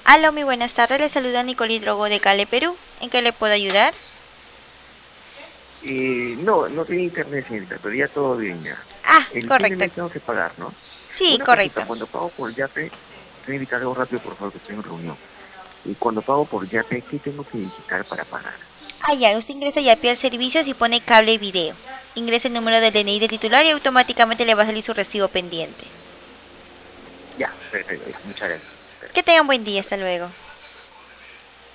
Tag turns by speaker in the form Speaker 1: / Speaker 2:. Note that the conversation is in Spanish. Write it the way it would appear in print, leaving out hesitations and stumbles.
Speaker 1: Aló, muy buenas tardes. Le saluda Nicolí Drogo de Cali, Perú. ¿En qué le puedo ayudar?
Speaker 2: No tenía internet, señorita, pero ya todo bien ya.
Speaker 1: Ah,
Speaker 2: El fin de
Speaker 1: correcto.
Speaker 2: mes tengo que pagar, ¿no?
Speaker 1: Sí,
Speaker 2: Una consulta,
Speaker 1: correcto.
Speaker 2: cuando pago por Yape, señorita, algo rápido, por favor, que estoy en reunión. Y cuando pago por Yape, ¿qué tengo que digitar para pagar?
Speaker 1: Ah, ya, usted ingresa ya al servicios y pone cable y video. Ingresa el número del DNI del titular y automáticamente le va a salir su recibo pendiente.
Speaker 2: Ya, perfecto, ya, muchas gracias.
Speaker 1: Que tengan buen día, hasta luego.